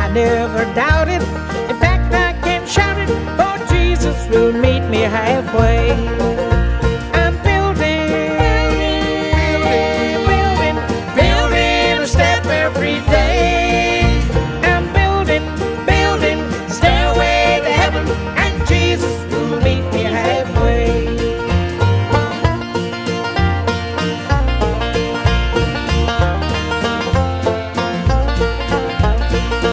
never doubt it. In fact, I can shout it, for Jesus will meet me halfway.